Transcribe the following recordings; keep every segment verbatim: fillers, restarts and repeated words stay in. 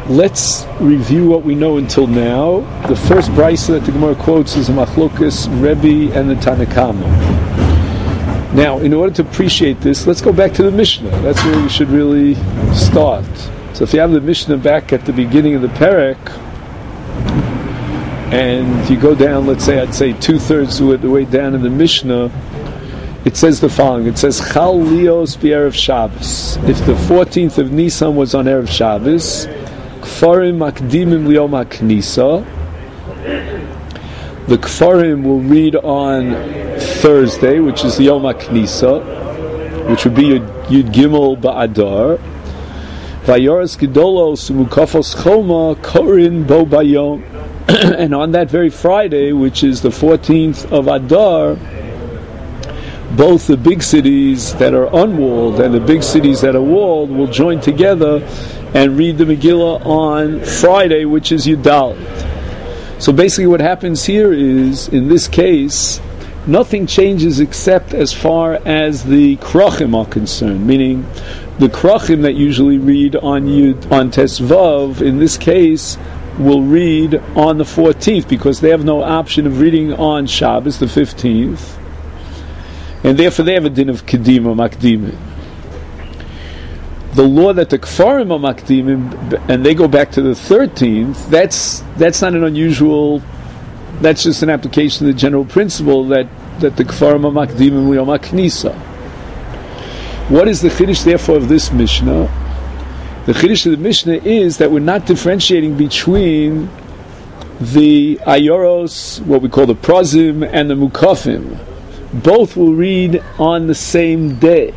Let's review what we know until now. The first brisa that the Gemara quotes is a Machlokas Rebbe and the Tanakama. Now, in order to appreciate this, let's go back to the Mishnah. That's where we should really start. So if you have the Mishnah back at the beginning of the Perek, and you go down, let's say, I'd say two-thirds of the way down in the Mishnah, it says the following. It says, Chal Lios B'Erev Shabbos. If the fourteenth of Nisan was on Erev Shabbos, Kfarim Makdimim Liyom HaKnisa, the Kfarim will read on Thursday, which is Yom HaKnisa, which would be Yud, Yud Gimel Ba'adar. Vayoras Gedolos Mukafos Choma Korin Bo Bayom. And on that very Friday, which is the fourteenth of Adar, both the big cities that are unwalled and the big cities that are walled will join together and read the Megillah on Friday, which is Yudalit. So basically what happens here is, in this case, nothing changes except as far as the Krachim are concerned, meaning the Krachim that usually read on Yud, on Tesvav, in this case, will read on the fourteenth, because they have no option of reading on Shabbos, the fifteenth, and therefore they have a din of Kedima, Makdimim. The law that the Kfarim are Makdimim, and they go back to the thirteenth, that's that's not an unusual, that's just an application of the general principle that, that the Kfarim are Makdimim Liyom HaKnisa. What is the Chiddush, therefore, of this Mishnah? The Chiddush of the Mishnah is that we're not differentiating between the Ayoros, what we call the Prozim, and the Mukafim. Both will read on the same day.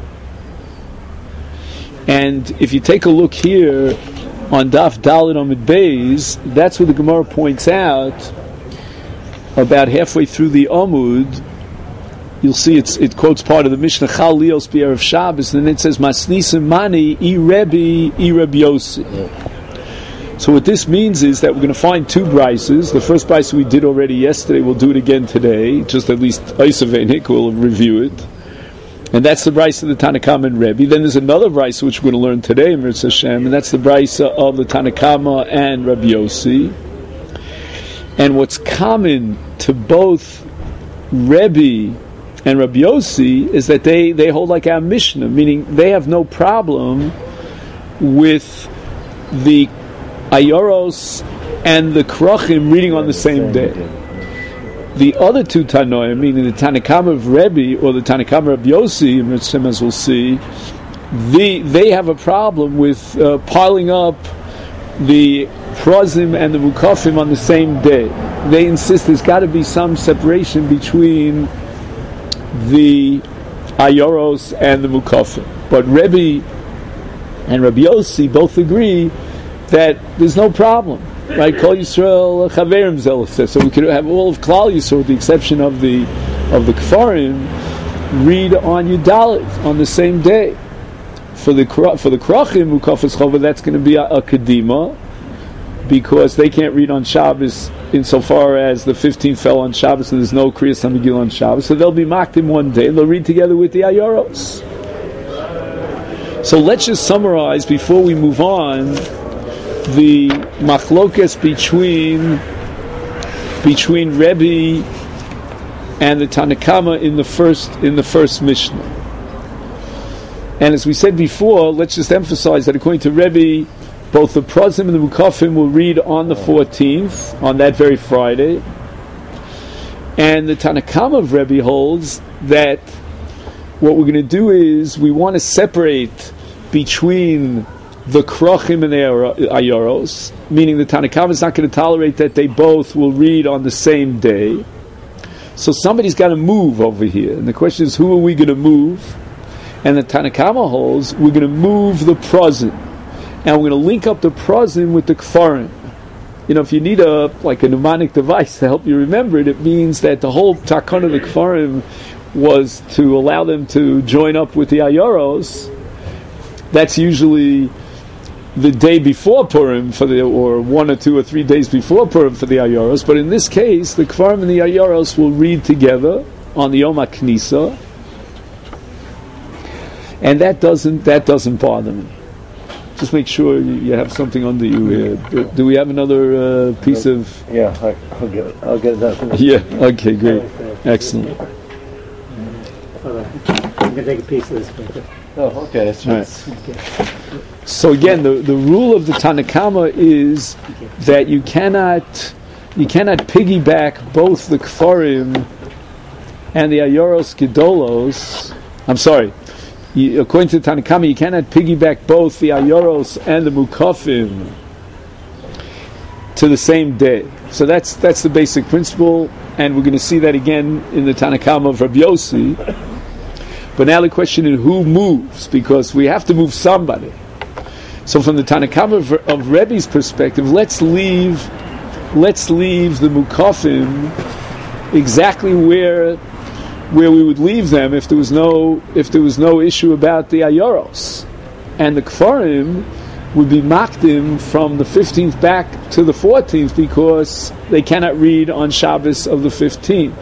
And if you take a look here on Daf Dalet Amud Beis, that's what the Gemara points out about halfway through the Amud. You'll see it's, it quotes part of the Mishnah, Chal Lios B'Erev Shabbos, and then it says, Masnisim Mani, I Rebbe, I Rebbe Yossi. So what this means is that we're going to find two brises. The first brise we did already yesterday, we'll do it again today, just at least Oisavenik will review it. And that's the brise of the Tanakama and Rebbe. Then there's another brise which we're going to learn today, Mirza Hashem, and that's the brise of the Tanakama and Rebbe Yossi. And what's common to both Rebbe and Rabbi Yossi is that they, they hold like our Mishnah, meaning they have no problem with the Ayoros and the Krachim reading on the same day. The other two Tanoim, meaning the Tanakama of Rebbe or the Tanakama of Rabbi Yossi, as we'll see, the, they have a problem with uh, piling up the Prozim and the Mukafim on the same day. They insist there's got to be some separation between the Ayoros and the Mukafim. But Rebbe and Rabbi Yossi both agree that there's no problem. Right? Kol Yisrael Chaverim Zel says. So we could have all of Klal Yisrael, with the exception of the of the Kfarim, read on Yudalit on the same day. For the for the Krachim Mukafis Chova, that's going to be a, a Kedima, because they can't read on Shabbos insofar as the fifteenth fell on Shabbos and there's no Kriyas HaMegillah on Shabbos. So they'll be mocked in one day and they'll read together with the Ayoros. So let's just summarize before we move on the machlokes between between Rebbe and the Tanakama in the first in the first Mishnah. And as we said before, let's just emphasize that according to Rebbe, both the Prozim and the Mukafim will read on the fourteenth, on that very Friday. And the Tanakama of Rebbe holds that what we're going to do is we want to separate between the Krachim and the Ayoros, meaning the Tanakama is not going to tolerate that they both will read on the same day. So somebody's got to move over here. And the question is, who are we going to move? And the Tanakama holds, we're going to move the Prozim. And we're going to link up the Prozim with the Kfarim. You know, if you need a like a mnemonic device to help you remember it, it means that the whole Takon of the Kfarim was to allow them to join up with the Ayoros. That's usually the day before Purim for the, or one or two or three days before Purim for the Ayoros. But in this case, the Kfarim and the Ayoros will read together on the Yom HaKnisa, and that doesn't that doesn't bother me. just make sure you have something under you here. Do, do we have another uh, piece of? Yeah, I, I'll get it. I'll get it done. Yeah. Okay. Great. Excellent. I'm going to take a piece of this paper. Oh, okay. That's right. Okay. So again, the, the rule of the Tanakama is that you cannot you cannot piggyback both the Kfarim and the Ayoros Gedolos. I'm sorry. You, according to the Tanakama, you cannot piggyback both the Ayoros and the Mukafim to the same day. So that's that's the basic principle, and we're going to see that again in the Tanakama of Rabbi Yossi. But now the question is who moves, because we have to move somebody. So from the Tanakama of, of Rebbe's perspective, let's leave let's leave the Mukafim exactly where where we would leave them if there was no if there was no issue about the Ayoros, and the Kfarim would be makdim from the fifteenth back to the fourteenth because they cannot read on Shabbos of the fifteenth.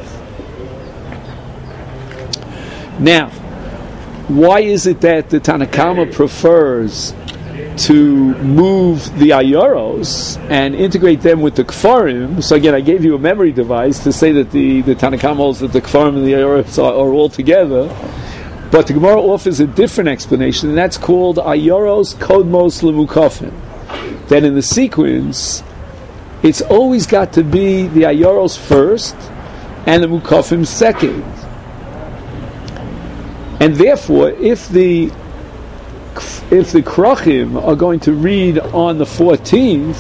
Now, why is it that the Tanakama prefers to move the Ayoros and integrate them with the Kfarim? So again, I gave you a memory device to say that the, the Tanakama holds that the Kfarim and the Ayoros are, are all together. But the Gemara offers a different explanation, and that's called Ayoros Kodmos Lemukafim. That in the sequence, it's always got to be the Ayoros first and the Mukafim second. And therefore, if the if the Krachim are going to read on the fourteenth,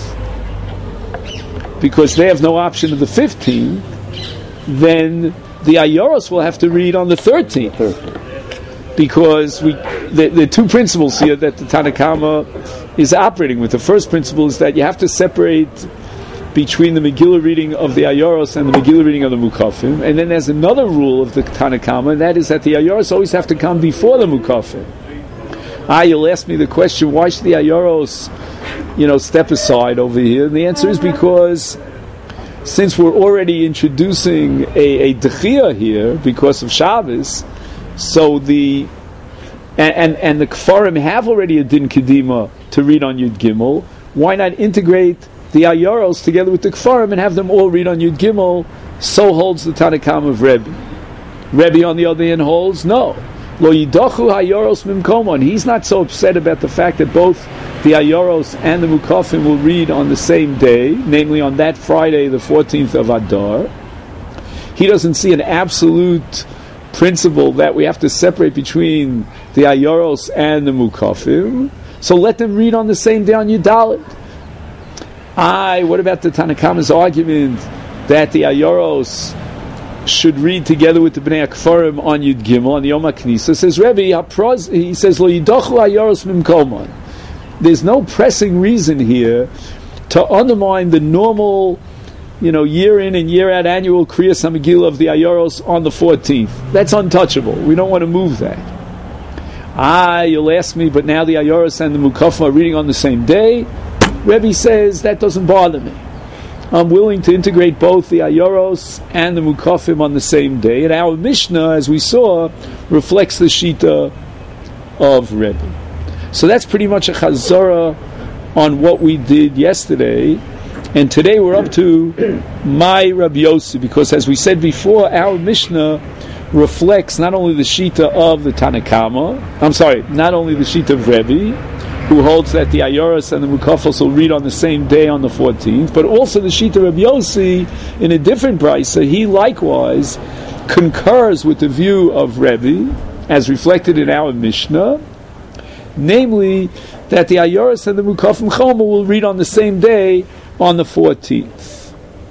because they have no option of the fifteenth, then the Ayoros will have to read on the thirteenth. Because we, the, the two principles here that the Tanakama is operating with. The first principle is that you have to separate between the Megillah reading of the Ayoros and the Megillah reading of the Mukafim. And then there's another rule of the Tanakama, and that is that the Ayoros always have to come before the Mukafim. Ah, you'll ask me the question, why should the Ayoros, you know, step aside over here? And the answer is because since we're already introducing a, a Dechiyah here because of Shabbos, so the and, and and the Kfarim have already a Din Kedima to read on Yud Gimel. Why not integrate the Ayoros together with the Kfarim and have them all read on Yud Gimel? So holds the Tanakam of Rebbe. Rebbe, on the other hand, holds no. Lo yidachu Ayoros mimkomon. He's not so upset about the fact that both the Ayoros and the Mukafim will read on the same day, namely on that Friday, the fourteenth of Adar. He doesn't see an absolute principle that we have to separate between the Ayoros and the Mukafim, so let them read on the same day on Yudalit. I, what about the Tanakama's argument that the Ayoros should read together with the Bnei Kfarim on Yud Gimel, on the Yom HaKnisa? Says Rebbe, he says, Lo yidachu Ayoros mimkomon. There's no pressing reason here to undermine the normal, you know, year in and year out annual Kriyas HaMegillah of the Ayoros on the fourteenth. That's untouchable. We don't want to move that. Ah, you'll ask me, but now the Ayoros and the Mukafim are reading on the same day. Rebbe says, that doesn't bother me. I'm willing to integrate both the Ayoros and the Mukafim on the same day. And our Mishnah, as we saw, reflects the Shita of Rebbe. So that's pretty much a Chazara on what we did yesterday. And today we're up to my Rabbi Yossi, because as we said before, our Mishnah reflects not only the Shita of the Tanakama, I'm sorry, not only the Shita of Rebbe, who holds that the Ayoros and the Mukafos will read on the same day on the fourteenth, but also the Shita of Rabbi Yossi in a different brisa. He likewise concurs with the view of Rebbe, as reflected in our Mishnah, namely that the Ayoros and the Mukafim Choma will read on the same day on the fourteenth.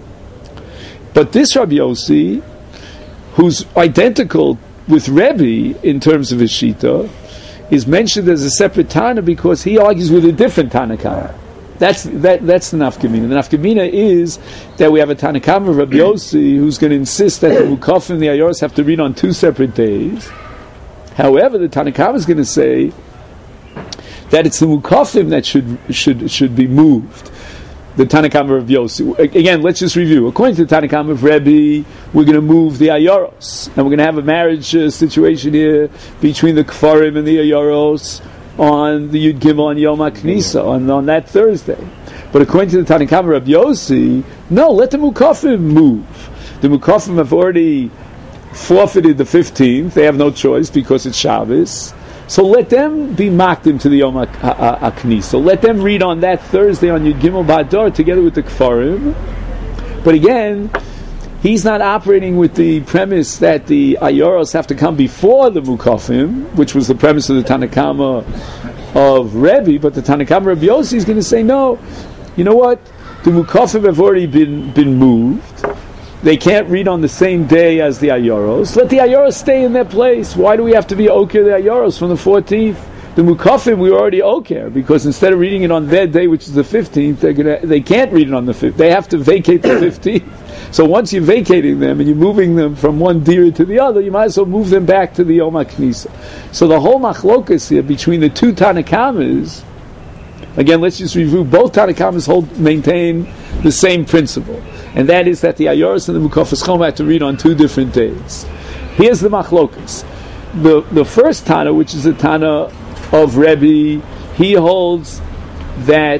But this Rabbi Yossi, who's identical with Rebbe in terms of his Shita, is mentioned as a separate Tana because he argues with a different Tanakama. That's that, that's the Nafkamina. The Nafkamina is that we have a Tanakama of Rabbi Yossi who's going to insist that the Mukafim and the Ayoros have to read on two separate days. However, the Tanakama is going to say that it's the Mukafim that should should should be moved. The Tanakama of Yossi. Again, let's just review. According to the Tanakama of Rebbe, we're going to move the Ayoros, and we're going to have a marriage uh, situation here between the Kfarim and the Ayoros on the Yud Gimel on Yom HaKnisa, on, on that Thursday. But according to the Tanakama Rabbi Yossi, no, let the Mukafim move. The Mukafim have already forfeited the fifteenth. They have no choice because it's Shabbos. So let them be mocked into the Yom HaKnisa. So let them read on that Thursday on Yud Gimel Ba'adar together with the Kfarim. But again, he's not operating with the premise that the Ayoros have to come before the Mukafim, which was the premise of the Tanakama of Rebbe, but the Tanakama Rabbi Yossi is going to say, no, you know what? The Mukafim have already been, been moved. They can't read on the same day as the Ayoros. Let the Ayoros stay in their place. Why do we have to be Oker the Ayoros from the fourteenth? The Mukafim we already Oker, because instead of reading it on their day, which is the fifteenth, they're gonna they can't read it on the fifteenth. They have to vacate the fifteenth. So once you're vacating them and you're moving them from one dira to the other, you might as well move them back to the Yom HaKnisa. So the whole machlokas here between the two Tanakamas, again, let's just review, both Tanakamas hold, maintain the same principle. And that is that the Ayoros and the Mukafas Chom had to read on two different days. Here's the machlokas. The, the first Tana, which is the Tana of Rebbe, he holds that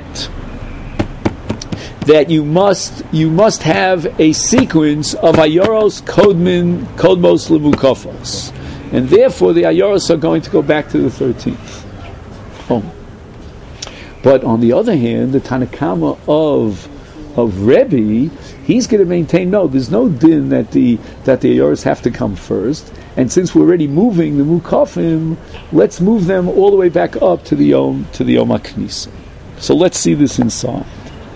that you must you must have a sequence of Ayoros, Kodmin, Kodmos, Lemukafos. And therefore the Ayoros are going to go back to the thirteenth. Oh. But on the other hand, the Tanakama of of Rebbe, he's going to maintain, no, there's no din that the that the Ayoros have to come first. And since we're already moving the Mukafim, let's move them all the way back up to the Yom to the Yom HaKnisa. So let's see this inside.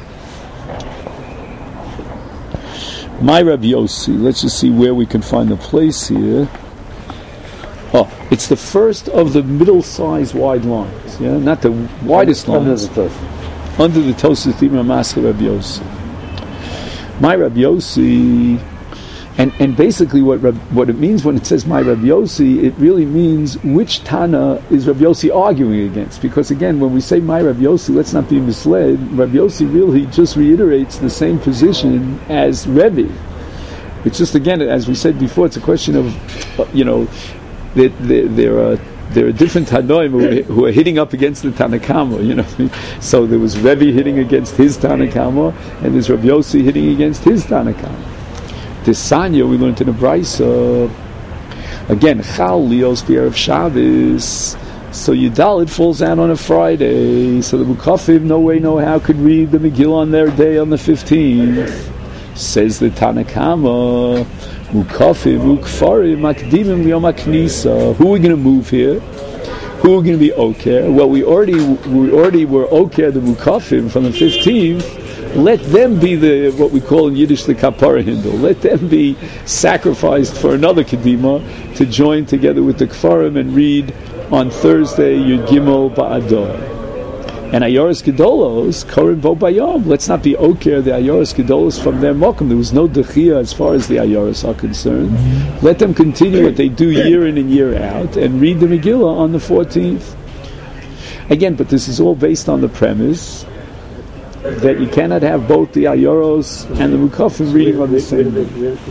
My Rabbi Yossi, let's just see where we can find the place here. Oh, it's the first of the middle-sized wide lines, yeah, not the widest Under lines. the Tosfos. Under the Tosfos Dimra Maska Rabbi Yossi. My Rabbi Yossi, and and basically what Rab, what it means when it says my Rabbi Yossi, it really means which Tana is Rabbi Yossi arguing against. Because again, when we say my Rabbi Yossi, let's not be misled. Rabbi Yossi really just reiterates the same position as Rebbe. It's just, again, as we said before, it's a question of, you know, that there, there are there are different Tanoim who are, who are hitting up against the Tanakama, you know. So there was Rebbe hitting against his Tanakama, and there's Rabbi Yossi hitting against his Tanakama. This Sanya we learned in the Brisa. Again, Chal Lios B'Erev Shabbos. So Yudalit falls out on a Friday. So the Mukafim, no way, no how, could read the Megillah on their day on the fifteenth. Says the Tanakama, Mukafim Ukfarim Makdimim Yom HaKnisa. Who are we going to move here? Who are going to be Oker? Well, we already we already were Oker the Mukafim from the fifteenth. Let them be the, what we call in Yiddish, the kapara hindel. Let them be sacrificed for another kedima to join together with the kfarim and read on Thursday Yud Gimel Ba'adar. And Ayoros Gedolos, Korim Bo Bayom. Let's not be Oker the Ayoros Gedolos from their mokum. There was no dechia as far as the Ayoros are concerned. Mm-hmm. Let them continue what they do year in and year out and read the Megillah on the fourteenth. Again, but this is all based on the premise that you cannot have both the Ayoros and the Mukafim reading on the same day.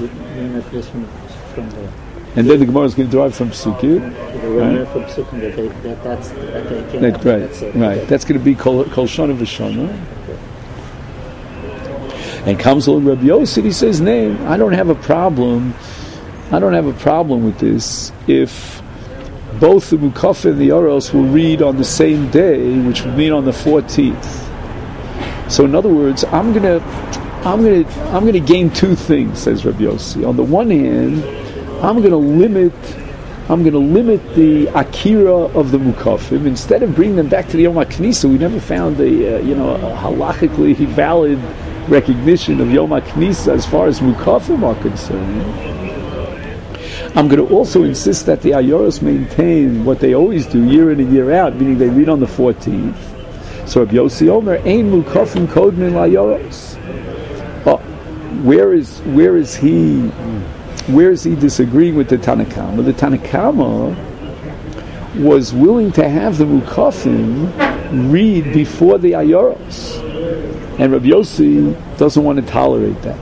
And then the Gemara is going to derive from Psukim. Right? From Psukim that they, that that's that they can't That, have, right, that's it. right. That's going to be Kol Kol Shana V'Shana. And comes along Rabbi Yossi, he says, "Name, I don't have a problem. I don't have a problem with this if both the Mukafim and the Ayoros will read on the same day, which would mean on the fourteenth." So, in other words, I'm gonna, I'm gonna, I'm gonna gain two things, says Rabbi Yossi. On the one hand, I'm gonna limit, I'm gonna limit the akira of the mukafim. Instead of bringing them back to the Yom HaKnisa, we never found a, uh, you know, a halachically valid recognition of Yom HaKnisa as far as mukafim are concerned. I'm going to also insist that the Ayoros maintain what they always do year in and year out, meaning they read on the fourteenth. So Rabbi Yossi Omer, Ein Mukafim Kodmin Layoros. Oh, where is where is he? Where is he disagreeing with the Tanakama? The Tanakama was willing to have the Mukafim read before the Ayoros, and Rabbi Yossi doesn't want to tolerate that.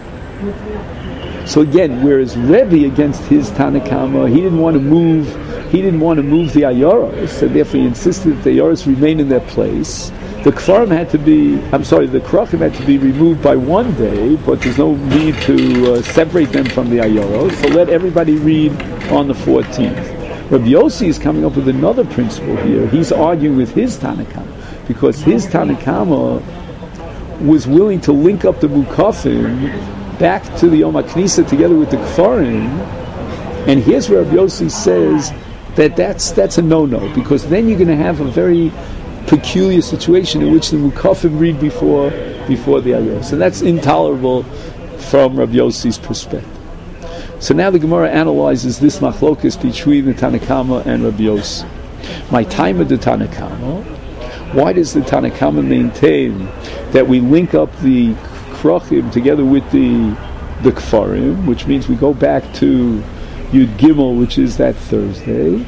So again, whereas Rebbe against his Tanakama, he didn't want to move. he didn't want to move the ayoros, and therefore he insisted that the ayoros remain in their place. The kfarim had to be, I'm sorry, the krachim had to be removed by one day, but there's no need to uh, separate them from the ayoros, so let everybody read on the fourteenth. Rabbi Yossi is coming up with another principle here. He's arguing with his Tanakama, because his Tanakama was willing to link up the mukafim back to the Yom HaKnisa together with the kfarim, and here's where Rabbi Yossi says that that's, that's a no-no, because then you're going to have a very peculiar situation in which the mukafim read before before the ayoros, and that's intolerable from Rabbi Yossi's perspective. So now the Gemara analyzes this machlokus between the Tanakama and Rabbi Yossi. My time of the Tanakama, why does the Tanakama maintain that we link up the krachim together with the the kfarim, which means we go back to Yud Gimel, which is that Thursday?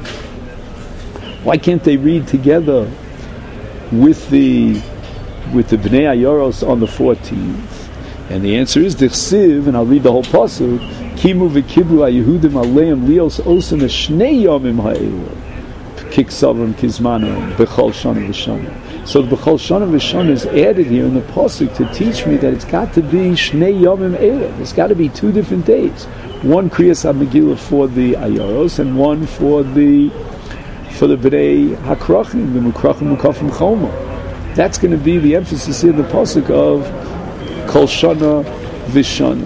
Why can't they read together with the with the Bnei Ayoros on the fourteenth? And the answer is Dichsiv, and I'll read the whole pasuk. Kimu v'kiblu haYehudim aleim lios osen shnei yomim ha'elu kiksavim kizmanim b'chol shana v'shana. So the b'chol shana v'shana is added here in the pasuk to teach me that it's got to be shnei yomim elu. It's got to be two different days. One kriyas HaMegillah for the Ayoros and one for the for the B'nai HaKrachim, the Mukrachim Mukafim Choma. That's going to be the emphasis here in the pasuk of Kol Shana V'Shana.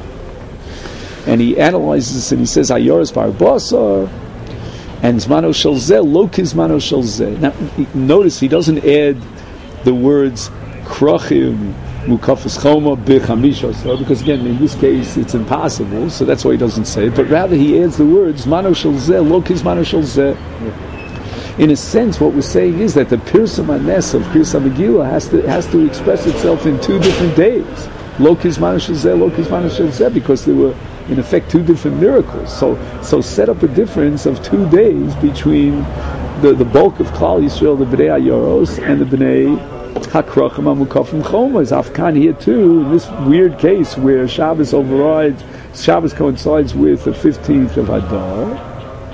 And he analyzes this and he says Ayoros Bar Basar and Zmano Shel Zeh Lo Kizmano Shel Zeh. Now notice he doesn't add the words Krachim Mukafis Choma B'Chamisha, because again in this case it's impossible, so that's why he doesn't say it, but rather he adds the words Zmano Shel Zeh Lo Kizmano Shel Zeh. In a sense, what we're saying is that the Pirsum Hanes of Kriyas HaMegillah has to has to express itself in two different days. Lo Kizman Shel Zeh, Lo Kizman Shel Zeh, because there were, in effect, two different miracles. So, so set up a difference of two days between the, the bulk of Klal Yisrael, the Bnei Ayoros, and the Bnei HaKrachim HaMukafim Choma. Is Afkan here too, in this weird case where Shabbos overrides, Shabbos coincides with the fifteenth of Adar,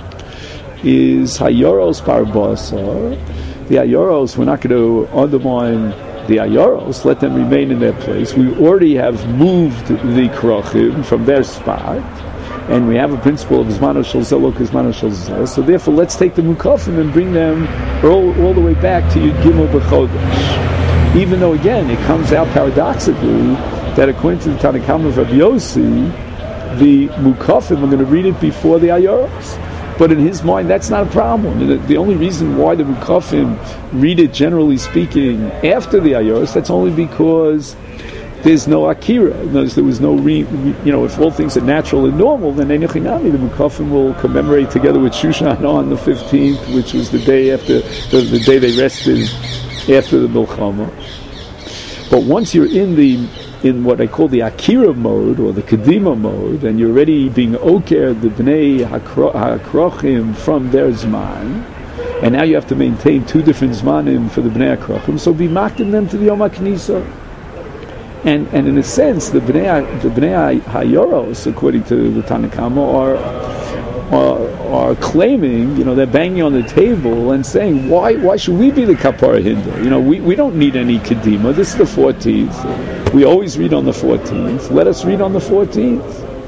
is Hayoros Bar Basar. The Ayoros, we're not going to undermine the Ayoros, let them remain in their place. We already have moved the Krachim from their spot, and we have a principle of Zmano Shel Zeh, Lo Kizmano Shel Zeh. So therefore, let's take the Mukafim and bring them all, all the way back to Yud Gimel B'Chodesh. Even though, again, it comes out paradoxically that according to the Tanakhama of Rabbi Yossi, the Mukafim are going to read it before the Ayoros. But in his mind, that's not a problem. The, the only reason why the Mukafim read it, generally speaking, after the Ayoros, that's only because there's no Akira. There was no, re, you know, if all things are natural and normal, then Einochinami, the Mukafim will commemorate together with Shushan on the fifteenth, which was the day after, the, the day they rested after the Milchama. But once you're in the in what I call the Akira mode, or the Kedima mode, and you're already being Oker, the Bnei HaKrochim from their Zman, and now you have to maintain two different Zmanim for the Bnei HaKrochim, so be makdim them to the Yom HaKnisa. And and in a sense, the Bnei, the Bnei HaYoros, according to the Tanakhama, are, are are claiming, you know, they're banging on the table and saying, why why should we be the Kapara Hindu? You know, we, we don't need any Kedima. This is the fourteenth. We always read on the fourteenth. Let us read on the fourteenth.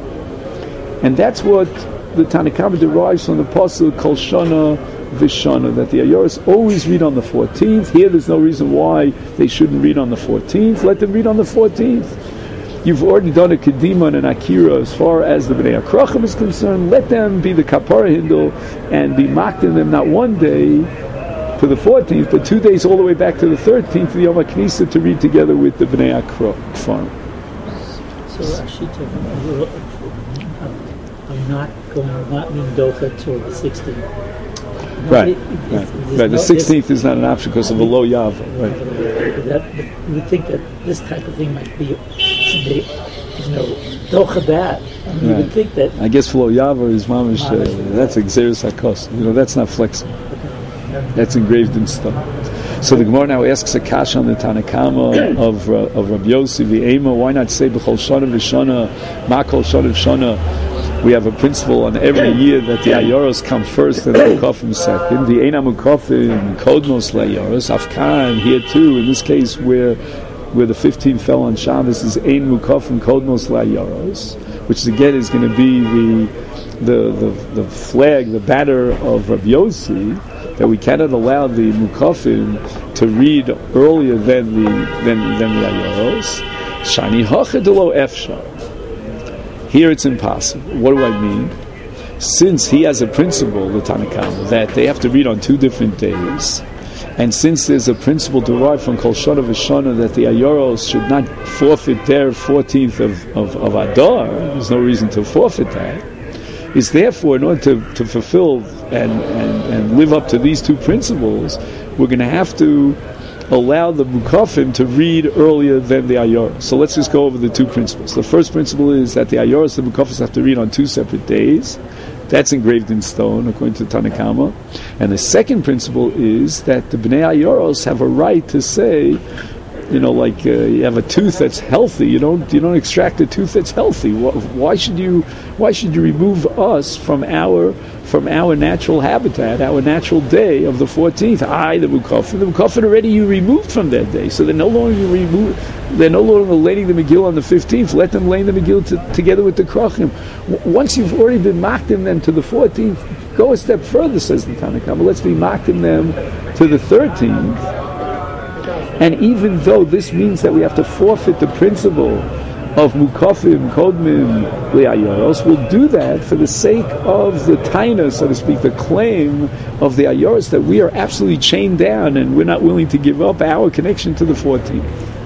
And that's what the Tanakhama derives from the pasuk Kol Shana V'Shana, that the Ayoros always read on the fourteenth. Here there's no reason why they shouldn't read on the fourteenth. Let them read on the fourteenth. You've already done a Kedima and an Akira as far as the Bnei HaKrachim is concerned. Let them be the Kapara Hindel and be mocked in them not one day to the fourteenth, but two days all the way back to the thirteenth of the Yom HaKnisa to read together with the Bnei HaKrachim. So Ashita, I'm not going to not mean Docha till the sixteenth. No, right, it, it, right. right. right. The sixteenth is not an option because of a low Yava. Right. That, we think that this type of thing might be, be you know, Docha that. And right. You would think that. I guess low Yava is mamish. Uh, that's Xeris Hakos. You know, that's not flexible. That's engraved in stone. So the Gemara now asks a kasha on the Tanakhama of uh, of Rabbi Yossi V'Ema. Why not say b'chol shana v'shana, ma kol shana v'shana? we have a principle on every year that the Ayoros come first and the Mukafim second. The Eina Mukafim, Kodmos Layoros, Afkan, here too, in this case where where the fifteenth fell on Shabbos is Ein Mukafim Kodmos Layoros, which again is going to be the, the the the flag, the banner of Rabbi Yossi, that we cannot allow the Mukafim to read earlier than the than, than the Ayoros. Shani Hachadelo Efsha. Here it's impossible. What do I mean? Since he has a principle, the Tanakama, that they have to read on two different days, and since there's a principle derived from Kol Shana V'Shana that the Ayoros should not forfeit their fourteenth of, of, of Adar, there's no reason to forfeit that, is therefore, in order to, to fulfill and, and, and live up to these two principles, we're going to have to allow the Mukafim to read earlier than the Ayoros. So let's just go over the two principles. The first principle is that the Ayoros and the Mukafim have to read on two separate days. That's engraved in stone, according to Tanakama. And the second principle is that the Bnei Ayoros have a right to say, you know, like uh, you have a tooth that's healthy. You don't you don't extract a tooth that's healthy. Why should you Why should you remove us from our from our natural habitat, our natural day of the fourteenth? I, the Mukafim, the Mukafim already you removed from that day, so they're no longer remove. They're no longer laying the Megillah on the fifteenth. Let them lay the Megillah to, together with the Krachim. W- once you've already been makdim them to the fourteenth, go a step further, says the Tanakhama. Let's be makdim them to the thirteenth. And even though this means that we have to forfeit the principle of Mukafim, Kodmim, Le'ayoros, we'll do that for the sake of the taina, so to speak, the claim of the Ayoros that we are absolutely chained down and we're not willing to give up our connection to the fourteenth.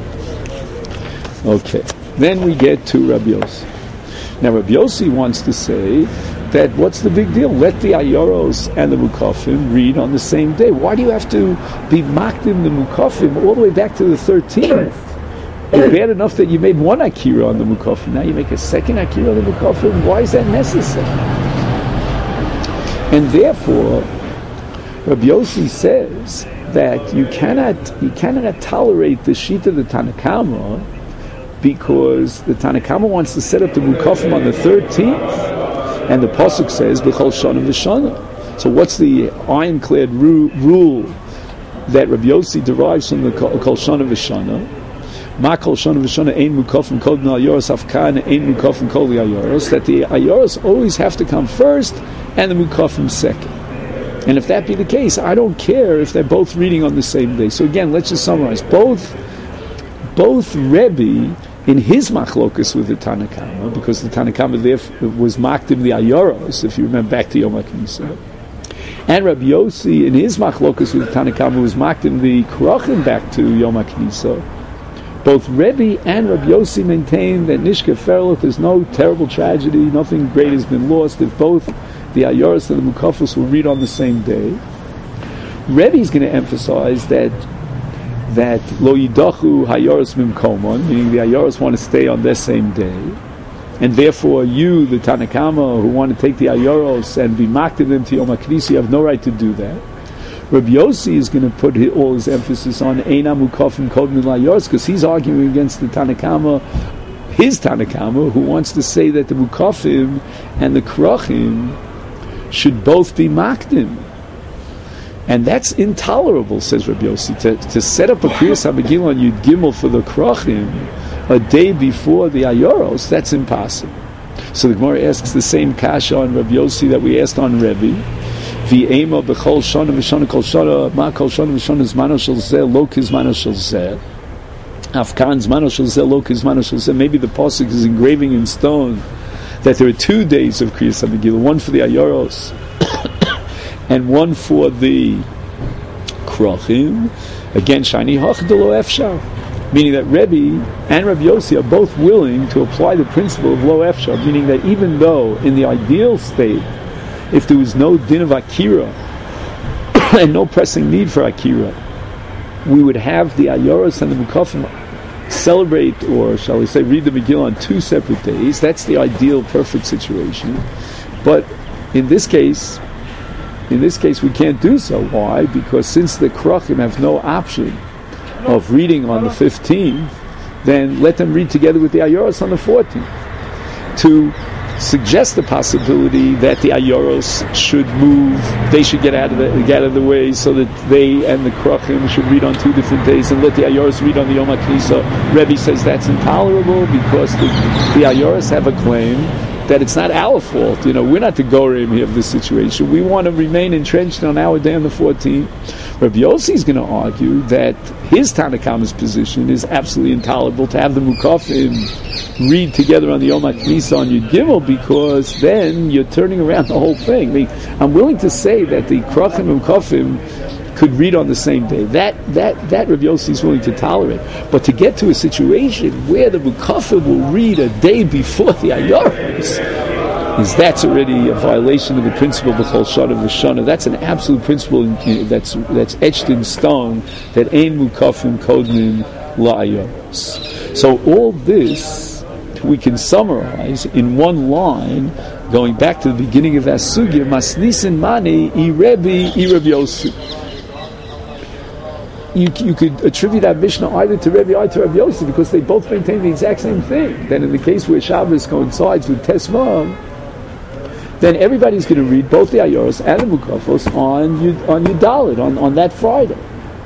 Okay, then we get to Rabbi Yossi. Now Rabbi Yossi wants to say that what's the big deal? Let the Ayoros and the Mukafim read on the same day. Why do you have to be makdim the Mukafim all the way back to the thirteenth? It's bad enough that you made one Akira on the Mukafim. Now you make a second Akira on the Mukafim. Why is that necessary? And therefore, Rabbi Yossi says that you cannot you cannot tolerate the sheet of the Tanakama because the Tanakama wants to set up the Mukafim on the thirteenth. And the pasuk says, "B'chol shana v'shana." So, what's the ironclad ru- rule that Rabbi Yossi derives from the kol shana v'shana? Ma kol shana v'shana ein mukafim kol b'nei ayoros afkan ein mukafim kol ayoros. That the ayoros always have to come first, and the mukafim second. And if that be the case, I don't care if they're both reading on the same day. So again, let's just summarize. Both, both Rebbe, in his machlokus with the Tanakama, because the Tanakama there was makdim the Ayoros, if you remember back to Yom HaKnisa, and Rabbi Yossi in his machlokus with the Tanakama was makdim the Krachim back to Yom HaKnisa. Both Rebbe and Rabbi Yossi maintain that Nishka Ferlich, there's no terrible tragedy, nothing great has been lost if both the Ayoros and the Mukafos will read on the same day. Rebbe is going to emphasize that that lo yidachu hayoros mimkomon, meaning the Ayoros want to stay on their same day, and therefore you, the Tanakama, who want to take the Ayoros and be makdim them to Yom HaKnisa, you have no right to do that. Rabbi Yossi is going to put all his emphasis on eina mukafim kodmin la'ayoros, because he's arguing against the Tanakama, his Tanakama, who wants to say that the mukafim and the krachim should both be makdim. And that's intolerable, says Rabbi Yossi, to, to set up a Kriyas HaMegillah on Yud Gimel for the Krachim a day before the Ayoros. That's impossible. So the Gemara asks the same kasha on Rabbi Yossi that we asked on Rebbe. V'ema b'chol shana v'shana kol shana ma kol shana v'shana zmano shel zeh lo kizmano shel zeh afkan zmano shel zeh lo kizmano shel zeh. Maybe the pasuk is engraving in stone that there are two days of Kriyas HaMegillah, one for the Ayoros and one for the Krachim. Again, Shani Hachdelo Efshar, meaning that Rebbe and Rabbi Yossi are both willing to apply the principle of Lo Efshar, meaning that even though in the ideal state, if there was no din of Akira and no pressing need for Akira, we would have the Ayoros and the Mukafim celebrate, or shall we say, read the Megillah on two separate days. That's the ideal, perfect situation. But in this case, In this case, we can't do so. Why? Because since the Krachim have no option of reading on the fifteenth, then let them read together with the Ayoros on the fourteenth. To suggests the possibility that the Ayoros should move, they should get out of the get out of the way, so that they and the Krachim should read on two different days and let the Ayoros read on the Yom HaKnisa. Rebbe says that's intolerable because the, the Ayoros have a claim that it's not our fault. You know, we're not the Gorim here of this situation. We want to remain entrenched on our day on the fourteenth. Rabbi Yossi is going to argue that his Tanakhama's position is absolutely intolerable to have the Mukafim read together on the Yom HaKnisa on Yud Gimel, because then you're turning around the whole thing. I mean, I'm willing to say that the Krachim and Mukafim could read on the same day. That that that Rabbi Yossi is willing to tolerate. But to get to a situation where the Mukafim will read a day before the Ayoros, is that's already a violation of the principle of the Chol Shana V'Shana. That's an absolute principle in, that's that's etched in stone, that Ein Mukafim Kodmin La'ayoros. So all this we can summarize in one line, going back to the beginning of that sugya, Masnisin Mani I Rebbe I Rabbi Yossi. You, you could attribute that Mishnah either to Rebbe or to Rabbi Yossi, because they both maintain the exact same thing. Then in the case where Shabbos coincides with Tesvav, then everybody's going to read both the Ayoros and the Mukafos on Yud, on Yudalit, on, on that Friday.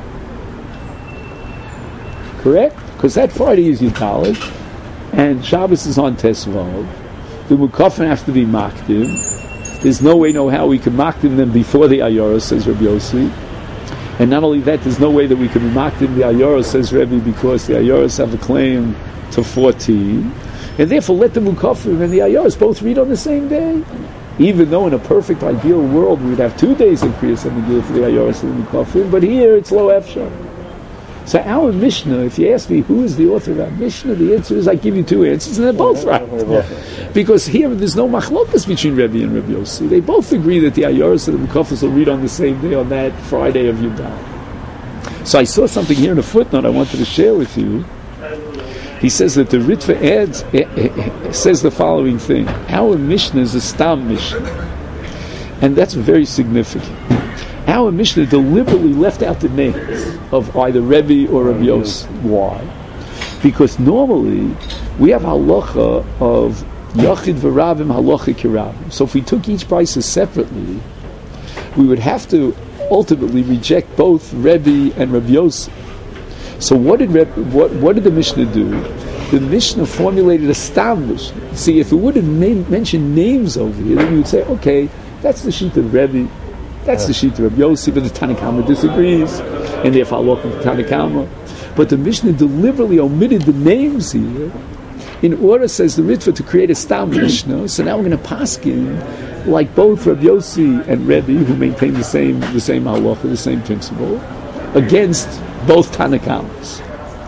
Correct? Because that Friday is Yudalit, and Shabbos is on Tesvav. The Mukafim have to be Makdim. There's no way, no how we can Makdim them before the Ayoros, says Rabbi Yossi. And not only that, there's no way that we can Makdim the Ayoros, says Rebbe, because the Ayoros have a claim to fourteen. And therefore let the Mukafim and the Ayoros both read on the same day. Even though in a perfect ideal world we would have two days of Kriyas HaMegillah for the Ayoros and the Mukafim, but here it's lo efshar. So our Mishnah, if you ask me who is the author of our Mishnah, the answer is I give you two answers and they're both right. Yeah. Because here there's no machlokas between Rebbe and Rabbi Yossi. They both agree that the Ayoros and the Mukafim will read on the same day on that Friday of Yudah. So I saw something here in a footnote I wanted to share with you. He says that the Ritva adds, uh, uh, says the following thing. Our Mishnah is a Stam Mishnah. And that's very significant. Our Mishnah deliberately left out the names of either Rebbe or Rabbi Yossi. Why? Because normally we have halacha of Yachid v'Ravim, halacha kiravim. So if we took each price separately, we would have to ultimately reject both Rebbe and Rabbi Yossi. So what did Reb, what what did the Mishnah do? The Mishnah formulated a Stam Mishnah. See, if it would have made, mentioned names over here, then you would say, okay, that's the sheet of Rebbe, that's the sheet of Rabbi Yossi, but the Tanakhama disagrees, and therefore I'll walk with the Tanakhama. But the Mishnah deliberately omitted the names here in order, says the Ritva, to create a Stam Mishnah. So now we're going to paskin like both Rabbi Yossi and Rebbe, who maintain the same the same halacha, the same principle, against both Tanakhamas.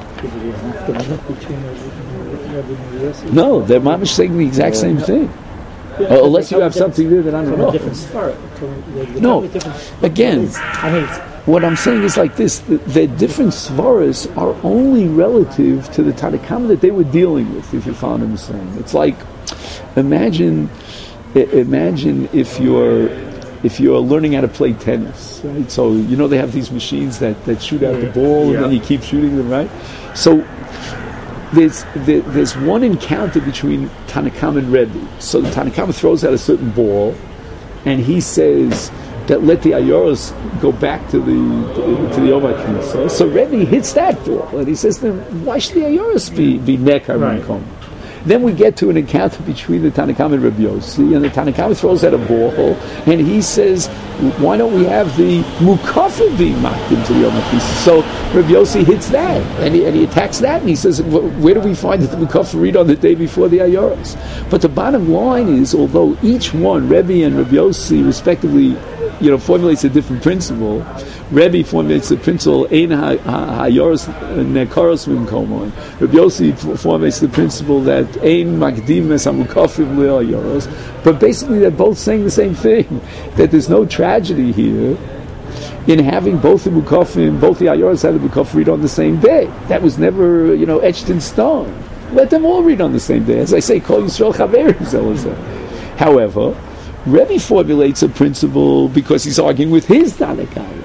No, they're mamish saying the exact same thing. Yeah, uh, unless you have something there that I don't know. No, again, what I'm saying is like this: the, the different svaras are only relative to the Tanakhama that they were dealing with. If you follow what I'm saying, it's like imagine, imagine if you're. If you're learning how to play tennis, right? So, you know they have these machines that, that shoot out yeah. the ball yeah. and then you keep shooting them, right? So, there's there, there's one encounter between Tanakhama and Rebbe. So the Tanakhama throws out a certain ball and he says that let the Ayoros go back to the to the Yom HaKnisa. So Rebbe hits that ball and he says to them, why should the Ayoros be, be nekar minkom? Then we get to an encounter between the Tanakhama and Rabbi Yossi, and the Tanakhama throws out a ball, and he says, why don't we have the Mukafim being mocked into the Yom HaKnisa? So Rabbi Yossi hits that, and he, and he attacks that, and he says, where do we find that the Mukafim read on the day before the Ayoros? But the bottom line is, although each one, Rebbe and Rabbi Yossi, respectively, you know, formulates a different principle. Rebbe formulates the principle Ein Hayoros Nekaros Mimkomon. Rabbi Yossi formulates the principle that Ein Makdim Es Hamukafim LeHayoros. But basically, they're both saying the same thing: that there's no tragedy here in having both the Mukafim, both the Ayoros and the Mukafim read on the same day. That was never, you know, etched in stone. Let them all read on the same day. As I say, Kol Yisrael Chaverim. However, Rebbe formulates a principle because he's arguing with his Tanakhama.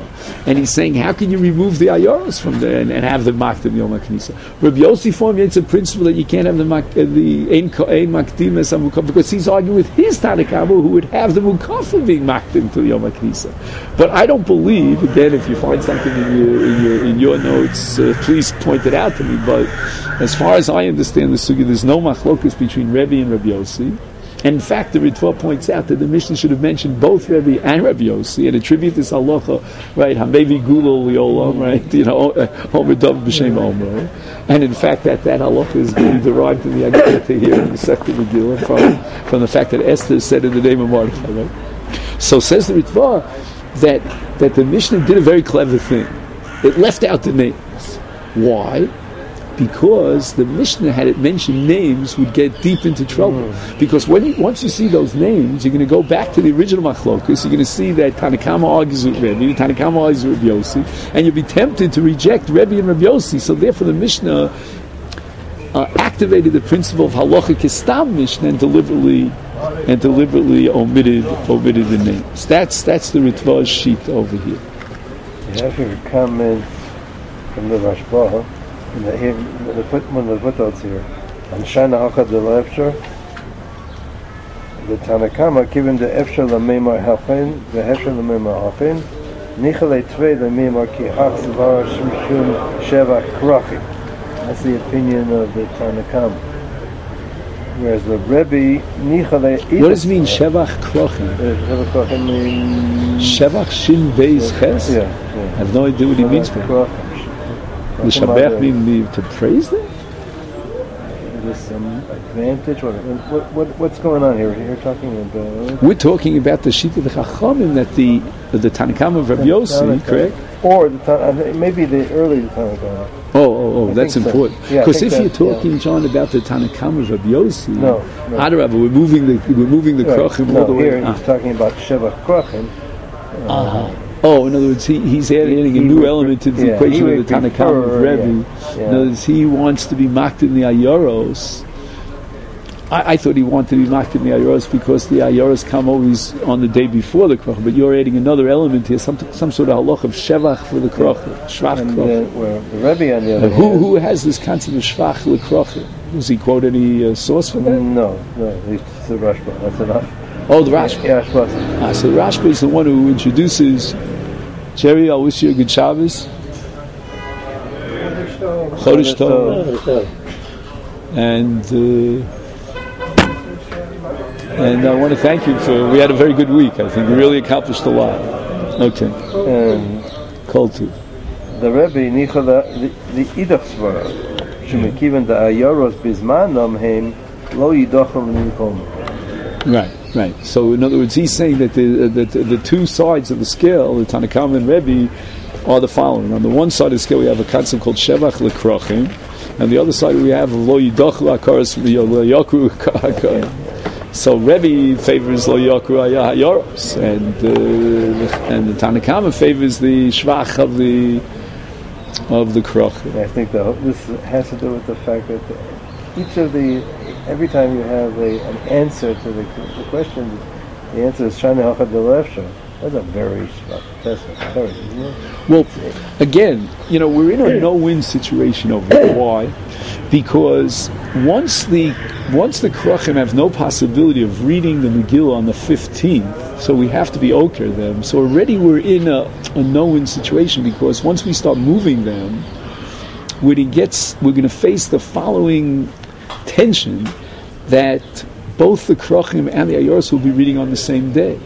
And he's saying, how can you remove the ayoros from there and, and have them makdim Yom HaKnisa? Rabbi Yossi formulates a principle that you can't have the mak, uh, the ein ein makdim as a mukaf, because he's arguing with his Tanakama who would have the mukaf being makdim to the Yom HaKnisa. But I don't believe, again, if you find something in your in your in your notes, uh, please point it out to me. But as far as I understand the sugi, there's no machlokus between Rebbe and Rabbi Yossi. And in fact, the Ritva points out that the Mishnah should have mentioned both Rebbe and Rabbi Yossi and attribute this halacha, right? Hamevi Gulol Liolam, right? You know, Omer Dov B'Shem Omer. And in fact, that, that halacha is really derived in the Agadata here in the Second Megillah from, from the fact that Esther said in the name of Mordechai, right? So says the Ritva that, that the Mishnah did a very clever thing. It left out the names. Why? Because the Mishnah, had it mentioned names, would get deep into trouble. Mm. Because when you, once you see those names, you're going to go back to the original machlokus. You're going to see that Tanakama argues with Rebbe, Tanakama argues with Rabbi Yossi, and you'll be tempted to reject Rebbe and Rabbi Yossi. So therefore, the Mishnah uh, activated the principle of halacha kistam Mishnah and deliberately and deliberately omitted omitted the names. That's that's the Ritva's sheet over here. You have your comment from the Rashba. In the, here, the foot, one of the footnotes here, on Shana Hachad the Efshar, the Tanakama given the Efshar Lamemar Hafen, the Efshar Lamemar Hafen, Nichalei Tvei Lamemar Ki Hach Zvar Shmshun Sheva Krachi. That's the opinion of the Tanakama. Whereas the Rebbe Nichalei. What does it mean Shevach Krachi? Shevach Krachi means Shevach Shin Beis Ches. Yeah, yeah. I have no idea what he means by that. The Shabbat mean to praise them? There's some advantage. What, what, what, what's going on here? You're talking about. We're talking about the sheet of the Chachamim that the the Tanakama of Rabbi Yossi, correct? Or the maybe the early Tanakama. Oh, oh, oh, that's so. important. Yeah, because if that, you're talking, yeah. John, about the Tanakama of Rabbi Yossi, no, no. Adarabba, we're moving the we're moving the right. Krachim no, all the way. Here ah. he's talking about Sheva Krachim. Uh, uh-huh. Oh, in other words, he, he's adding he, a he new would, element to the yeah, equation of the Tanakama of Rebbe. Yeah, yeah. In other words, he wants to be mocked in the Ayoros. I, I thought he wanted to be mocked in the Ayoros because the Ayoros come always on the day before the Krach, but you're adding another element here, some some sort of halach of Shevach for the Krach, yeah. Shvach and Krach. then, well, the Rebbe on the other who, hand, who has this concept of Shvach L'Krach? Does he quote any uh, source for that? No, no, it's the Rashba, that's enough. Oh, the Rashba. Yeah, Rashba. Ah, so the Rashba is the one who introduces. Jerry, I'll wish you a good Shabbos. Chodesh Tov. And uh, and I want to thank you for. We had a very good week. I think we really accomplished a lot. Okay. Um, Kol too. The Rebbe Nichala the Idach Svara Shemekiven the Ayoros Bizmanam Heim Lo Yidachal Nikom. Right. Right. So, in other words, he's saying that the, uh, the, the the two sides of the scale, the Tanakama and Rebbe, are the following. On the one side of the scale, we have a concept called Shevach L'Krachim, and the other side we have Lo Yidach L'Akaros Lo Yakru Akaros. So Rebbe favors Lo Yakru Hayaros, and uh, and the Tanakama favors the Shvach of the of the Krachim. I think the, this has to do with the fact that the, each of the every time you have a, an answer to the, the question, the answer is Shana Hachad Delefsha. That's a very test. Very, isn't it? Well, again, you know, we're in a no-win situation over here. Why? Because once the once the Krachim have no possibility of reading the Megillah on the fifteenth, so we have to be oker them. So already we're in a, a no-win situation because once we start moving them, when it gets, we're going to face the following tension that both the Krachim and the Ayoros will be reading on the same day.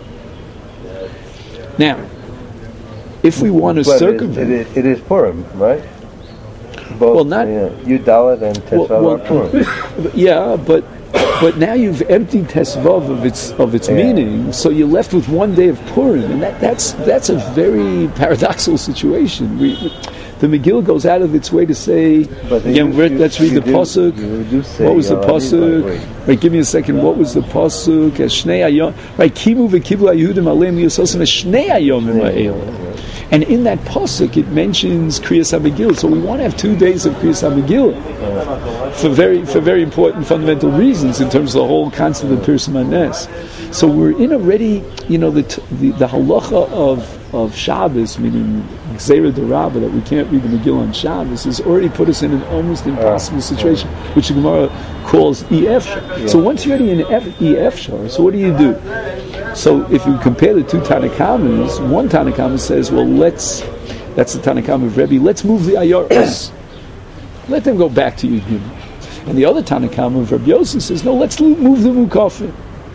Now, if we want to but circumvent... It is, it is Purim, right? Both, well, not... You Dalet and Tesvav well, well, are Purim. Yeah, but but now you've emptied Tesvav of its of its yeah. meaning, so you're left with one day of Purim, and that, that's that's a very paradoxical situation. We, the Megillah goes out of its way to say, again, you, let's read the do, pasuk. What was the pasuk? Right. right, give me a second. What was the pasuk? Shnei ayom. Right, kimu v'kivu ayudim aleim liyososim shnei ayomim ha'el. And in that pasuk, it mentions Kriyas HaMegillah. So we want to have two days of Kriyas HaMegillah for very for very important fundamental reasons in terms of the whole concept of Pirsum HaNes. So we're in already, you know, the the, the halacha of of Shabbos, meaning Gzeira D'Rabba, that we can't read the Megillah on Shabbos, has already put us in an almost impossible uh, situation, yeah. which the Gemara calls E F Shar. Yeah. So once you're already in F, E F Shar, so what do you do? So if you compare the two Tanakamas, one Tanakama says, well, let's, that's the Tanakama of Rebbe, let's move the Ayoros. Let them go back to Yud. And the other Tanakama of Rabbi Yosef says, no, let's move the Mukafim.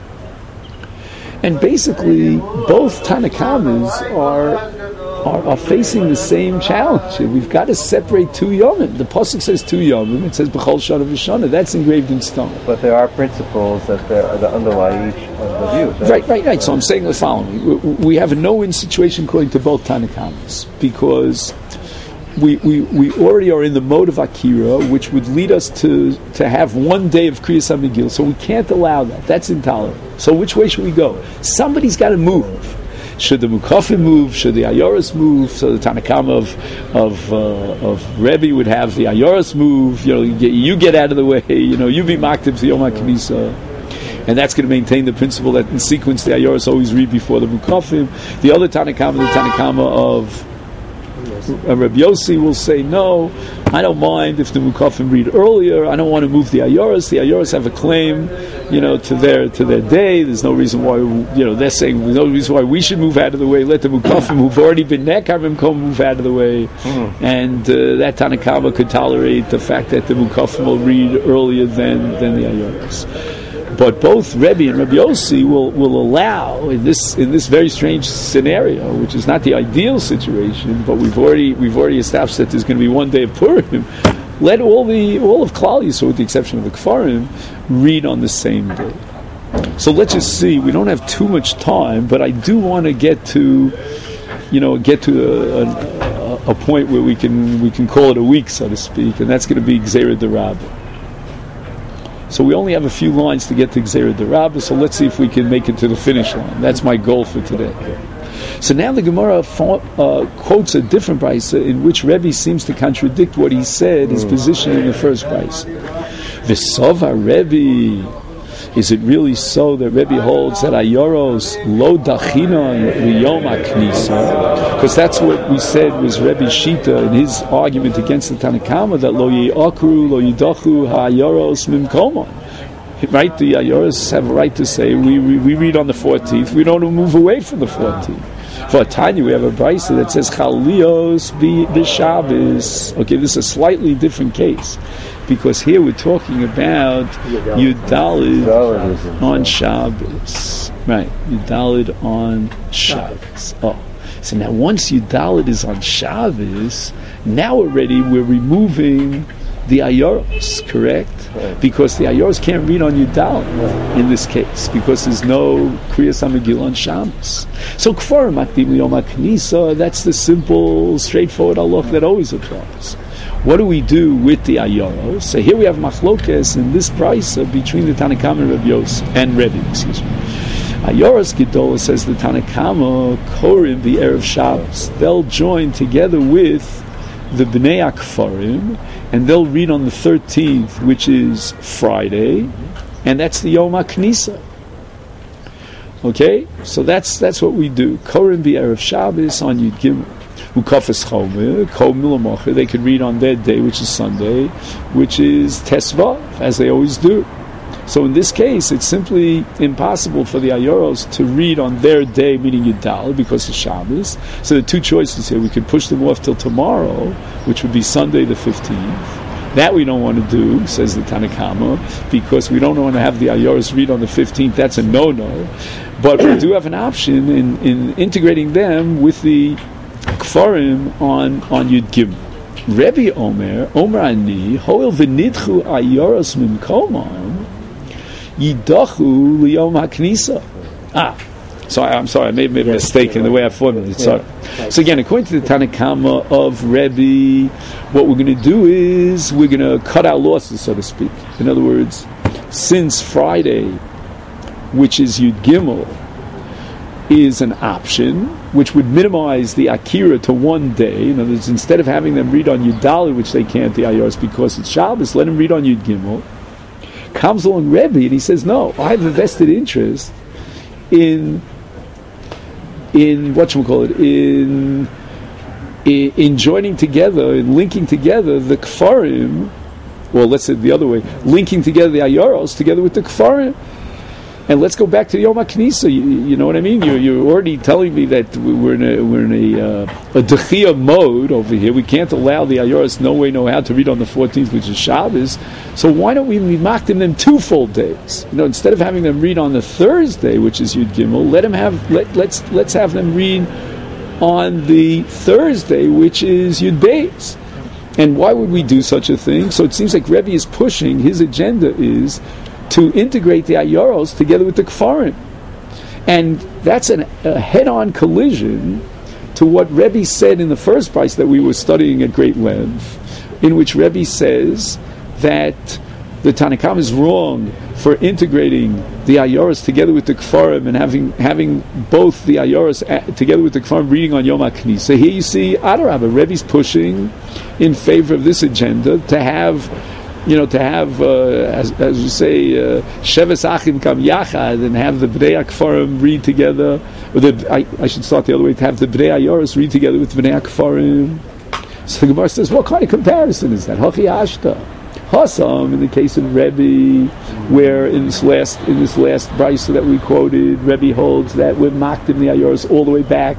And basically, both Tanakamas are, are are facing the same challenge. We've got to separate two Yomim. The Pasuk says two Yomim, it says B'chol Shana V'Shana. That's engraved in stone. But there are principles that, that underlie each of the views. Right, right, right. right. So I'm saying the following. We, we have a no-win situation according to both Tanakamas, because We, we, we already are in the mode of Akira, which would lead us to, to have one day of Kriyas HaMegillah. So we can't allow that. That's intolerant. So which way should we go? Somebody's got to move. Should the Mukafim move? Should the Ayoros move? So the Tanakama of of uh, of Rebbe would have the Ayoros move. You know, you get, you get out of the way. You know, you be Maktiv to Yom HaKnisa. And that's going to maintain the principle that in sequence the Ayoros always read before the Mukafim. The other Tanakama, the Tanakama of Rabbi Yossi will say, no, I don't mind if the Mukafim read earlier. I don't want to move the Ayoros. The Ayoros have a claim, you know, to their to their day. There's no reason why, you know, they're saying there's no reason why we should move out of the way. Let the Mukafim who've already been Nekavim come move out of the way. Mm. And uh, that Tanakama could tolerate the fact that the Mukafim will read earlier than, than the Ayoros. But both Rebbe and Rabbi Yossi will, will allow in this in this very strange scenario, which is not the ideal situation, but we've already we've already established that there's going to be one day of Purim. Let all the all of Klal Yisrael, with the exception of the Kfarim, read on the same day. So let's just see. We don't have too much time, but I do want to get to, you know, get to a, a, a point where we can we can call it a week, so to speak, and that's going to be Gzeira D'Rabba. So we only have a few lines to get to Gzeira D'Rabba, so let's see if we can make it to the finish line. That's my goal for today. So now the Gemara uh, quotes a different brisa in which Rebbe seems to contradict what he said, his position in the first brisa. V'sova Rebbe, is it really so that Rebbe holds that Ayoros lo dachina liyom haknisa? Because that's what we said was Rebbe Shita in his argument against the Tanakama, that lo yi'akru, lo yidachu ha'ayoros mimkomon. Right, the Ayoros have a right to say, we, we, we read on the fourteenth, we don't move away from the fourteenth. For Tanya, we have a brisa that says Chalios b'Shabbos. Okay, this is a slightly different case, because here we're talking about Yudalid on Shabbos. Right, Yudalid on Shabbos. Oh, so now once Yudalid is on Shabbos, now already we're removing the Ayoros, correct? Right. Because the Ayoros can't read on Yudalid right. in this case, because there's no Kriyas HaMegillah on Shabbos. So Kfar Makdim Liyom HaKnisa, that's the simple, straightforward halach that always applies. What do we do with the Ayoros? So here we have machlokes in this brisa between the Tanakama and Rabbi Yosef and Rebbe, excuse me. Ayoros Gedolah, says the Tanakama, Korim the Erev Shabbos. They'll join together with the Bnei Akfarim, and they'll read on the thirteenth, which is Friday, and that's the Yom HaKnisa. Okay, so that's that's what we do. Korim b'Erev Shabbos on Yud Gimel. Ukafes Chomer, Kol Milamocher, they could read on their day, which is Sunday, which is Tesvav, as they always do. So in this case, it's simply impossible for the Ayoros to read on their day, meaning Yudal, because of Shabbos. So there are two choices here. We could push them off till tomorrow, which would be Sunday the fifteenth. That we don't want to do, says the Tanakama, because we don't want to have the Ayoros read on the fifteenth. That's a no-no. But we do have an option in, in integrating them with the Kfarim on, on Yud Gimel. Rebbe Omer, Omer Ani, Hoil v'nidchu Ayoros mimkomam, Yidachu liyom haknisa. Ah, sorry, I'm sorry, I made, made a mistake in the way I formulated. Sorry. So again, according to the Tanakama of Rebbe, what we're going to do is we're going to cut our losses, so to speak. In other words, since Friday, which is Yud Gimel, is an option which would minimize the Akira to one day. In other words, instead of having them read on Yudali, which they can't, the Ayoros, because it's Shabbos, let them read on Yud Gimel. Comes along Rebbe and he says, no, I have a vested interest in in what shall we call it, in, in in joining together, in linking together the Kfarim, or let's say it the other way, linking together the Ayaros together with the Kfarim. And let's go back to Yom HaKnisa. You, you know what I mean? You're, you're already telling me that we're in a we're in a uh, a dechia mode over here. We can't allow the Ayoros no way, no how to read on the fourteenth, which is Shabbos. So why don't we mark them them two full days? You know, instead of having them read on the Thursday, which is Yud Gimel, let them have let let's let's have them read on the Thursday, which is Yud Beis. And why would we do such a thing? So it seems like Rebbe is pushing, his agenda is to integrate the Ayaros together with the Kfarim. And that's an, a head-on collision to what Rebbe said in the first price that we were studying at great length, in which Rebbe says that the Tanna Kamma is wrong for integrating the Ayaros together with the Kfarim and having having both the Ayaros a- together with the Kfarim reading on Yom HaKnisa. So here you see, Adarabah, Rebbe's pushing in favor of this agenda to have You know, to have, uh, as, as you say, Sheves Achim Kam Yachad, and have the Bnei Akfarim read together, or the, I, I should start the other way, to have the Bnei Ayoros read together with Bnei Akfarim. So the Gemara says, what kind of comparison is that? Hachi Ashta. Hasam, in the case of Rebbe, where in this last in this last brisa that we quoted, Rebbe holds that we're makdim the Ayoros all the way back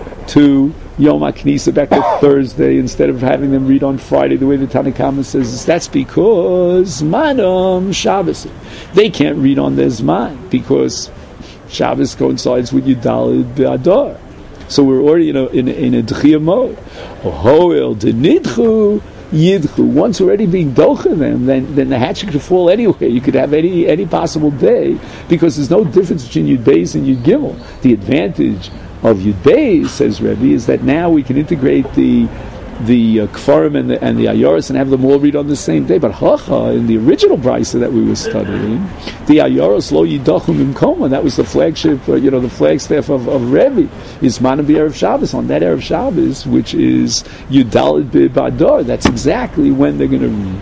to Yom HaKnisa, back to Thursday, instead of having them read on Friday, the way the Tanna Kamma says. That's because Manam Shabbos. They can't read on their Zman, because Shabbos coincides with Yudalid B'Adar. So we're already in a, in a, in a D'chiyah mode. Ohoel D'Nidchu Yidchu. Once we're already being docha them, then, then the hatchet could fall anywhere. You could have any any possible day, because there's no difference between Yud Beis and Yud Gimel. The advantage of Yud Beis, says Rebbe, is that now we can integrate the the uh, Kfarim and the, and the Ayoros and have them all read on the same day. But Hacha, in the original brisa that we were studying, the Ayoros lo yidachum imkoma, that was the flagship, uh, you know, the flagstaff of, of Rebbe, is Manam Erev Shabbos, on that Erev Shabbos, which is Yudalid B'Adar. That's exactly when they're going to read.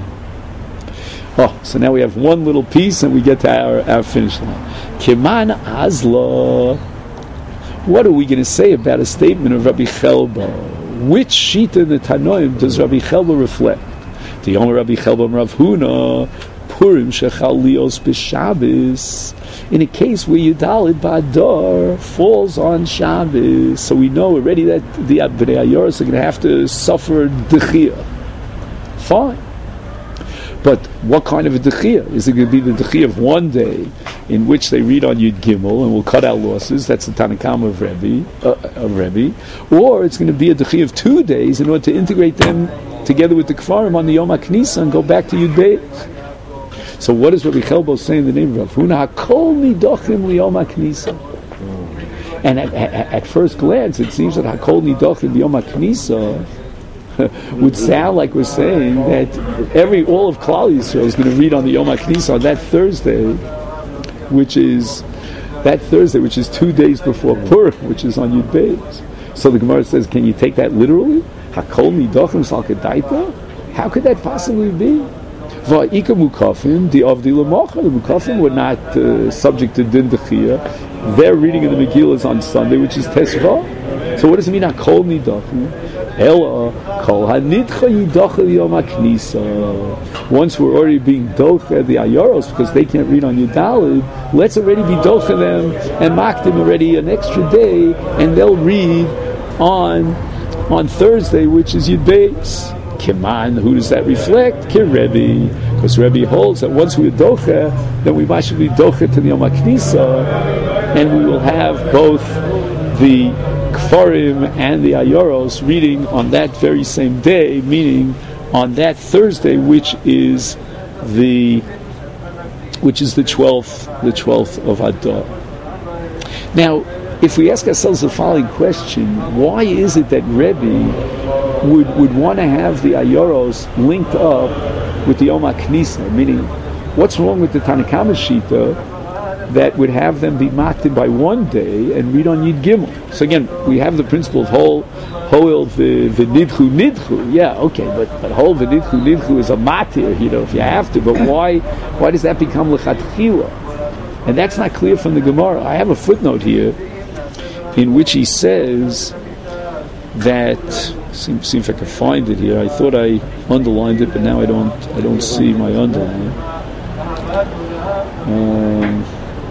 Oh, so now we have one little piece and we get to our, our finish line. Kiman Azla. What are we going to say about a statement of Rabbi Chelba? Which shita in the Tanoim does Rabbi Chelba reflect? The Yomer Rabbi Chelba Rav Huna, Purim Shechal Lios B'Shabbos, in a case where Yudalid B'Adar falls on Shabbos. So we know already that the Bnei Ayoros are going to have to suffer D'chiyah. Fine. But what kind of a D'chiyah? Is it going to be the D'chiyah of one day, in which they read on Yud Gimel and will cut out losses? That's the Tanna Kamma of Rebbe, uh, of Rebbe. Or it's going to be a D'chiyah of two days in order to integrate them together with the Kfarim on the Yom HaKnisa and go back to Yud Beis. So what does Rabbi Chelbo say in the name of Rav Huna? Hakol nidochim liyom HaKnisa. And at, at, at first glance, it seems that Hakol nidochim liyom HaKnisa would sound like we're saying that every all of Klal Yisrael is going to read on the Yom HaKnisa on that Thursday, which is that Thursday, which is two days before Purim, which is on Yud Beis. So the Gemara says, can you take that literally? Hakol nidochim salkedaita? How could that possibly be? Va'ika mukafim di avdi l'mocha. The mukafim were not uh, subject to din d'chiyah. Their reading of the Megillah is on Sunday, which is Tesva. So what does it mean? Hakol nidochim? Ela kol hanitcha yidocha yom haknisa. Once we're already being docha the Ayoros because they can't read on Yudalid, let's already be docha them and mock them already an extra day, and they'll read on on Thursday, which is Yud Beis. Kiman, who does that reflect? Ki Rebbe, because Rebbe holds that once we are docha, then we might be docha to the Yom HaKnisa, and we will have both the Kfarim and the Ayoros reading on that very same day, meaning on that Thursday, which is the which is the twelfth, the twelfth of Adar. Now, if we ask ourselves the following question, why is it that Rebbe would would want to have the Ayoros linked up with the Yom HaKnisa? Meaning, what's wrong with the Tanna Kamma Shita that would have them be makted by one day and read on Yud Gimel? So again, we have the principle of whole Hoel v'nidchu nidchu. Yeah, okay, but, but Hoel v'nidchu nidchu is a matir, you know, if you have to. But why why does that become lechatchila? And that's not clear from the Gemara. I have a footnote here in which he says that, see, see if I can find it here. I thought I underlined it, but now I don't. I don't see my underline. Um,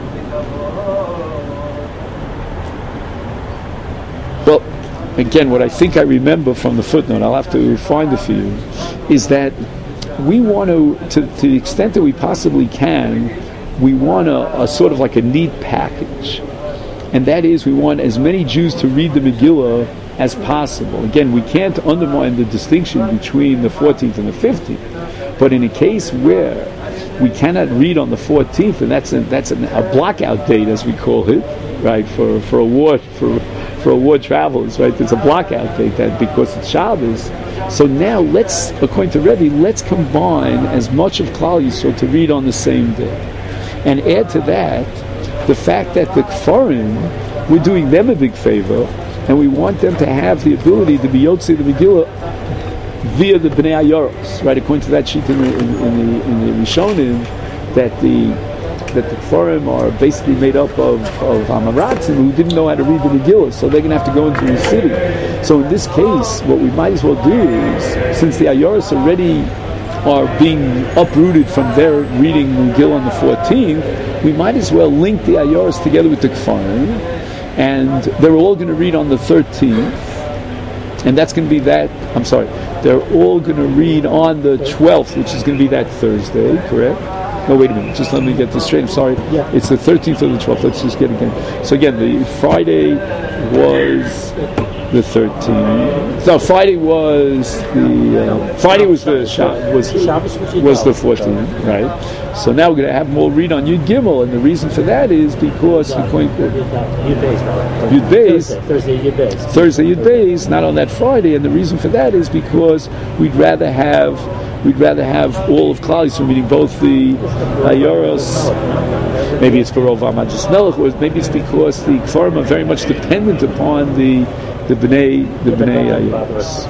well, again, what I think I remember from the footnote, I'll have to find it for you, is that we want to, to, to the extent that we possibly can, we want a, a sort of like a neat package. And that is, we want as many Jews to read the Megillah as possible. Again, we can't undermine the distinction between the fourteenth and the fifteenth. But in a case where we cannot read on the fourteenth, and that's a, that's a, a blackout date, as we call it, right, for, for award for for award travelers, right? There's a blackout date that because it's Shabbos. So now let's, according to Rebbe, let's combine as much of Klal Yisrael to read on the same day, and add to that the fact that the Kfarim, we're doing them a big favor, and we want them to have the ability to be Yotzei the Megillah via the Bnei Ayoros, right? According to that sheet in the, in, in the, in the Rishonim, that the that the Kfarim are basically made up of, of Amaratzim who didn't know how to read the Megillah, so they're going to have to go into the city. So in this case, what we might as well do is, since the Ayoros already are being uprooted from their reading Megillah on the fourteenth, we might as well link the Ayoros together with the Kfarim, and they're all going to read on the thirteenth, and that's going to be that, I'm sorry, they're all going to read on the twelfth, which is going to be that Thursday, correct? No, wait a minute, just let me get this straight, I'm sorry. Yeah. It's the thirteenth or the twelfth, let's just get it again. So again, the Friday was the thirteenth. No, Friday was the uh, Friday was the Shabbos was was the fourteenth, right? So now we're going to have them all read on Yud Gimel, and the reason for that is because according to Yud Beis, Thursday Yud Beis, Thursday Yud Beis, not on that Friday, and the reason for that is because we'd rather have we'd rather have all of Klal Yisrael reading both the Ayoros. Maybe it's for Rov Amajis Melech, or maybe it's because the Kfarim are very much dependent upon the the Bnei the Bnei Ayoros.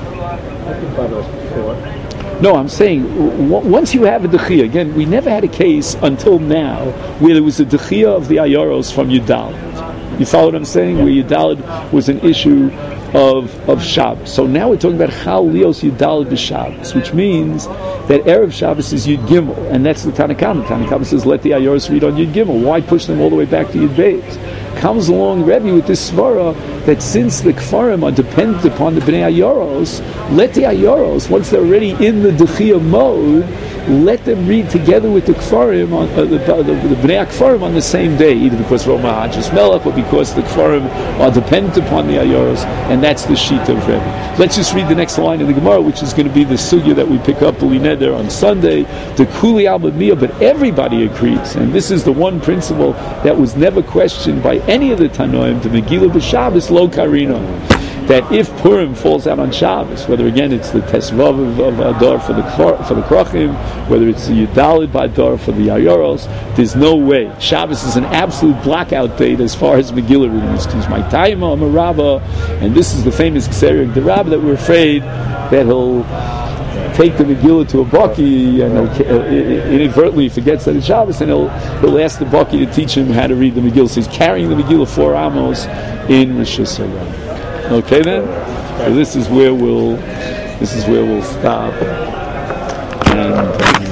No, I'm saying w- once you have a dechiyah, again, we never had a case until now where there was a dechiyah of the Ayoros from Yudalad. You follow what I'm saying? Where Yudalad was an issue of of Shabbos. So now we're talking about Chal Lios Yudalad b'Shabbos, which means that Erev Shabbos is Yud Gimel, and that's the Tanakhama. Tanakhama says, let the Ayoros read on Yud Gimel. Why push them all the way back to Yud Beis? Comes along Rebbe with this svara that since the Kfarim are dependent upon the Bnei Ayoros, let the Ayoros, once they're already in the Dechiyah mode, let them read together with the Kfarim, on, uh, the, the, the Bnei Kfarim on the same day, either because Roma Hajjus Melech or because the Kfarim are dependent upon the Ayoros, and that's the sheet of Rebbe. Let's just read the next line in the Gemara, which is going to be the sugya that we pick up B'li Neder on Sunday, the Kuli Al Miyah, but everybody agrees, and this is the one principle that was never questioned by any of the Tanoim, the Megillah b'Shabbos lo karino, that if Purim falls out on Shabbos, whether again it's the Tesvav of, of Adar for the for the Krachim, whether it's the Yudalid Badar for the Ayoros, there's no way. Shabbos is an absolute blackout date as far as Megillah reading is concerned. My Taima Amarabba, and this is the famous Kseric the Rabbah that we're afraid that he'll take the Megillah to a Baki and he'll, uh, inadvertently forgets that it's Shabbos, and he'll, he'll ask the Baki to teach him how to read the Megillah. So he's carrying the Megillah four amos in Rosh Hashanah. Okay then? So this is where we'll this is where we'll stop. And